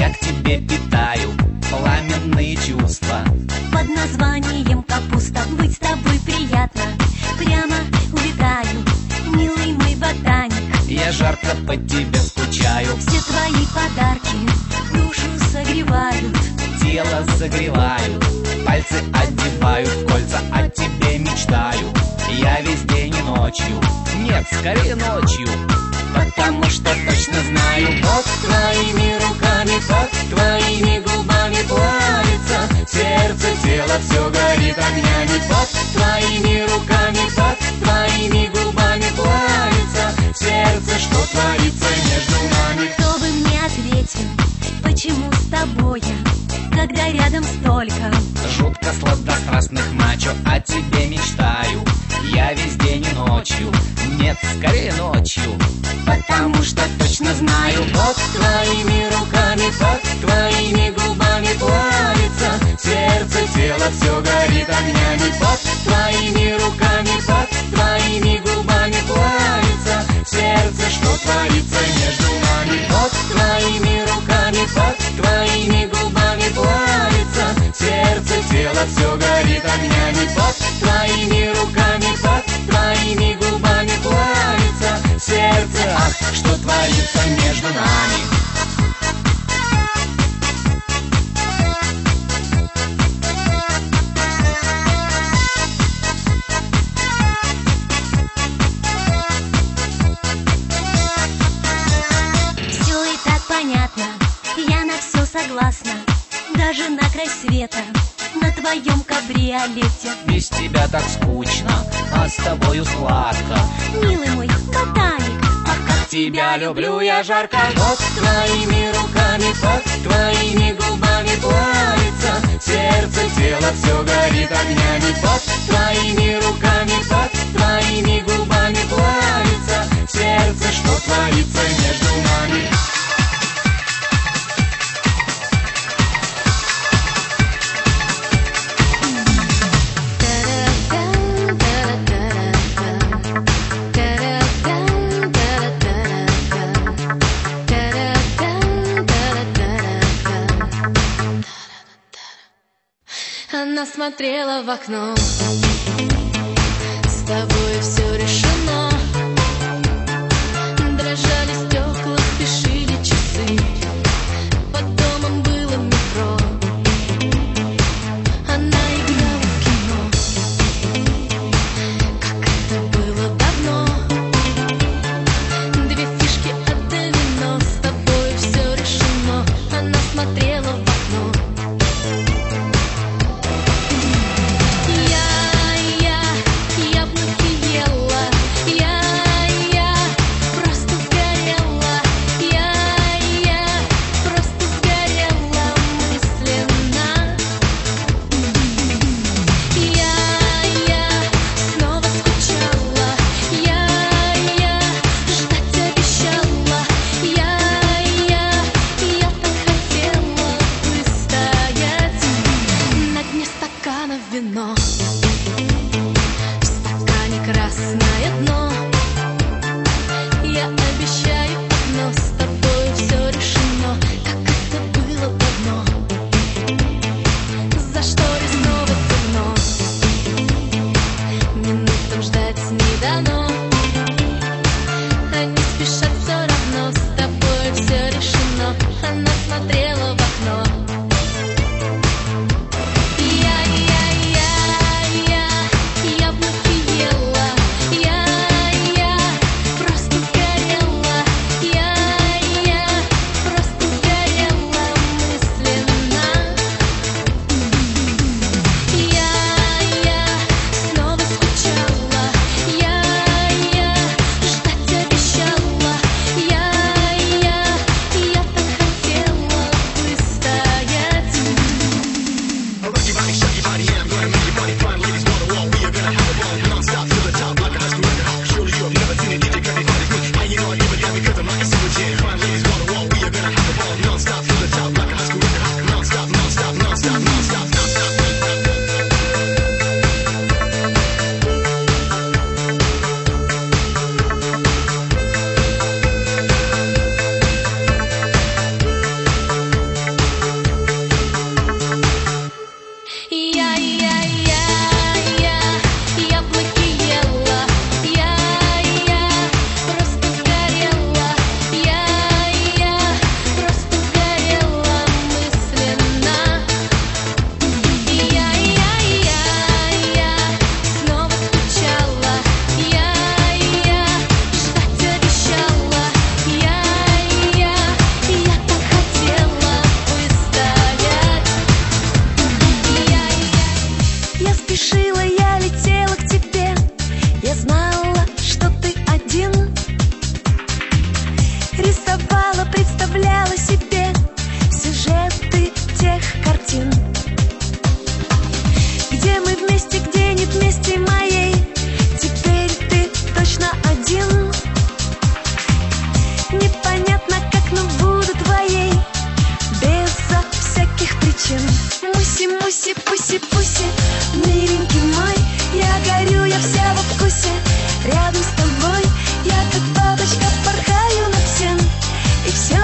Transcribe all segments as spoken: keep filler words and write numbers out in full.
Я к тебе питаю пламенные чувства под названием капуста. Быть с тобой приятно, прямо улетаю, милый мой ботаник. Я жарко по тебе скучаю. Все твои подарки душу согревают, тело согревают, пальцы одевают в кольца, о тебе мечтаю. Я весь день и ночью, нет, скорее ночью, потому что точно знаю, под твоими руками, под твоими губами плавится сердце, тело все горит огнями. Под твоими руками, под твоими губами плавится сердце, что творится между нами. Кто бы мне ответил, почему с тобой я, когда рядом столько жутко сладострастных мачо, о тебе мечтаю. Я весь день и ночью, нет, скорее ночью, потому что точно знаю, под твоими руками, под твоими губами плавится сердце, тело все горит огнями. Под твоими руками, под твоими губами плавится сердце, что творится между нами. Под твоими руками, под твоими губами плавится сердце, тело все горит огнями. Под твоими руками, под твоими губами плавится сердце, ах, что творится между нами. Все и так понятно, я на все согласна, даже на край света, на твоем кабриолете. Без тебя так скучно, а с тобою сладко, милый мой ботаник. ах, как тебя люблю я жарко. Под твоими руками, под твоими губами плавится сердце, тело все горит огнями. Под твоими руками, под твоими губами плавится сердце, что творится между нами. Она смотрела в окно, с тобой все решено. Дрожали стекла, спешили часы, под домом было метро. Она играла в кино, как это было давно. Две фишки от домино, с тобой все решено. Она смотрела в окно.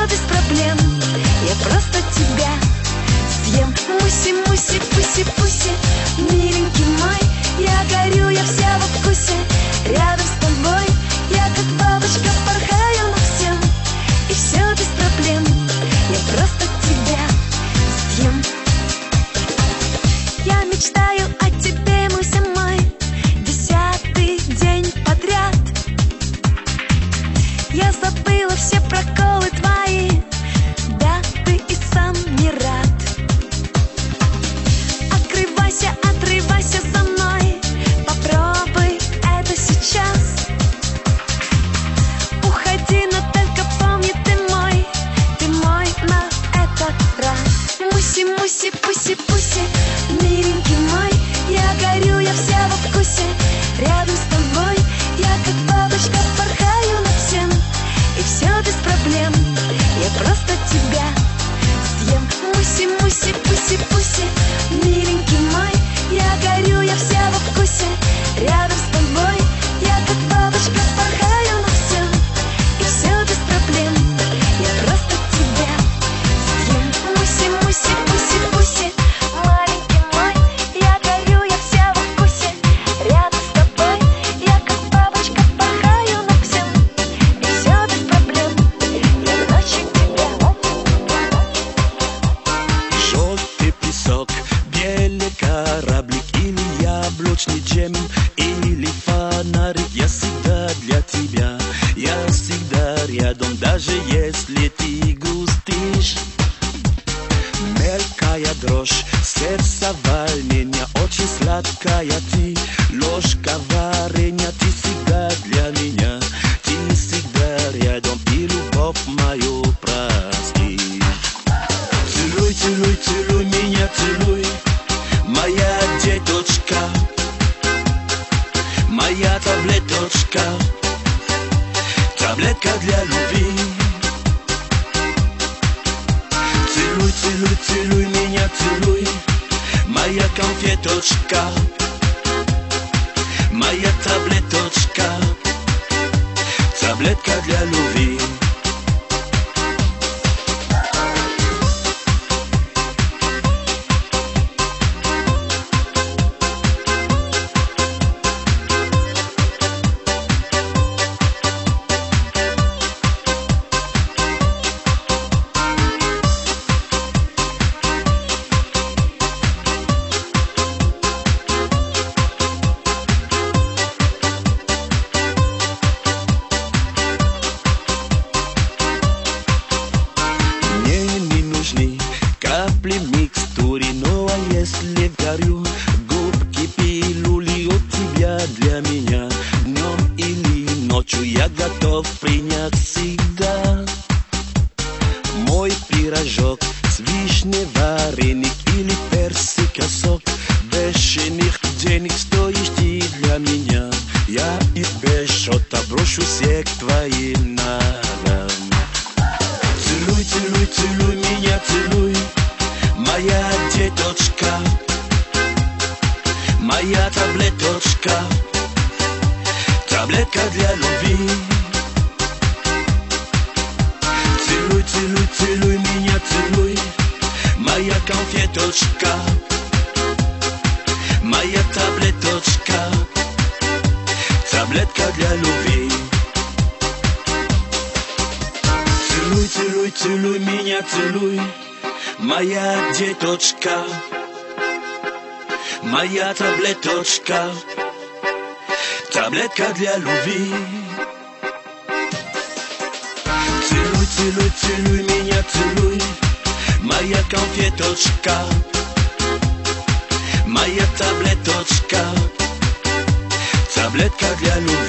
без проблем. Я просто тебя съем. Муси, муси, пуси, пуси, миленький мой, я горю, я вся во вкусе. Рядом с тобой я как бабочка порхаю над всем. И все без проблем, я просто тебя съем. Я мечтаю о тебе, муся мой, десятый день подряд. Я забыла все проколы твои, да ты и сам не рад. Открывайся, отрывайся со мной, попробуй это сейчас. Уходи, но только помни, ты мой, ты мой на этот раз. Муси, муси, пуси, пуси, миленький мой, я горю, я вся во вкусе. Рядом с тобой я как бабочка порхаю над всем. И все без проблем, я просто тебя съем. Муси, муси, пуси, пуси, миленький мой, я горю, я вся во вкусе. Рядом с тобой я как бабочка порхаю над всем. И все без проблем, я просто тебя съем. Муси, муси, пуси, пуси, маленький мой, я горю, я вся во вкусе. Рядом с тобой я как бабочка порхаю над всем. И все без проблем, я ночью тебя. Желтый песок, белый кораблик или яблочный джем, или фонарик. Я всегда для тебя, я всегда рядом, даже если ты грустишь. Мелкая дрожь, сердце волнение, очень сладкая ты, ложка варенья. Ты всегда для меня, ты всегда рядом, и любовь мою прости. Целуй, целуй, целуй меня, целуй, моя деточка, моя таблеточка, таблетка для любви. Целуй, целуй, целуй меня, целуй, моя конфеточка, моя таблеточка, таблетка для любви. Капли микстуры, ну а если горю, губки пилюли от тебя для меня. Днем или ночью я готов принять всегда. Мой пирожок с вишней, вареник или персика сок. Бешеных денег стоишь ты для меня. Я и без счета брошу всех твоим ногам. Целуй, целуй, целуй меня, целуй, моя деточка, моя таблеточка, таблетка для любви. Целуй, целуй, целуй меня, целуй, моя конфеточка, моя таблеточка, таблетка для любви. Целуй, целуй, целуй меня, целуй, моя деточка, моя таблеточка, таблетка для любви. Целуй, целуй, целуй меня, целуй, моя конфеточка, моя таблеточка, таблетка для любви.